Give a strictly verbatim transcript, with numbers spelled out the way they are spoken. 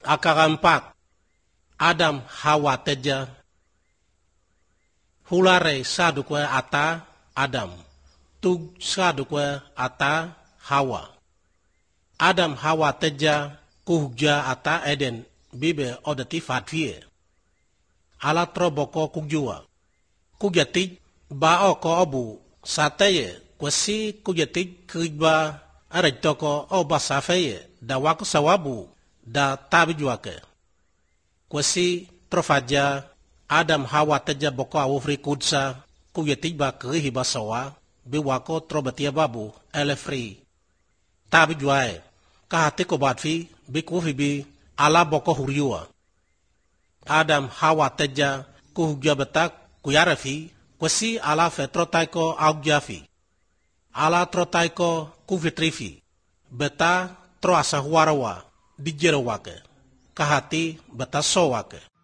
Akarampat Adam Hawa teja hulare sadukwe ata Adam tug sadukwe ata Hawa. Adam Hawa teja kuhja ata Eden bibe odati fatwie. Ala troboko kugjua. Kugyatik bao ko obu sateye kwasi kugyatik kujba arajtoko oba safeye da wako sawabu da tabijuake. Kwasi trofaja Adam Hawa teja boko awufri kudsa kugyatik ba kehiba sawa biwako trobatia babu elefri. Tabijuae kahati ko batfi bikufi bi ala boko huriua. Adam Hawa teja kuhja betak kuyarafi kwasi ala fe trotaiko augjafi. Ala trotaiko kuvitrifi. Beta troasa huarawa dijerawake. Kahati beta sowake.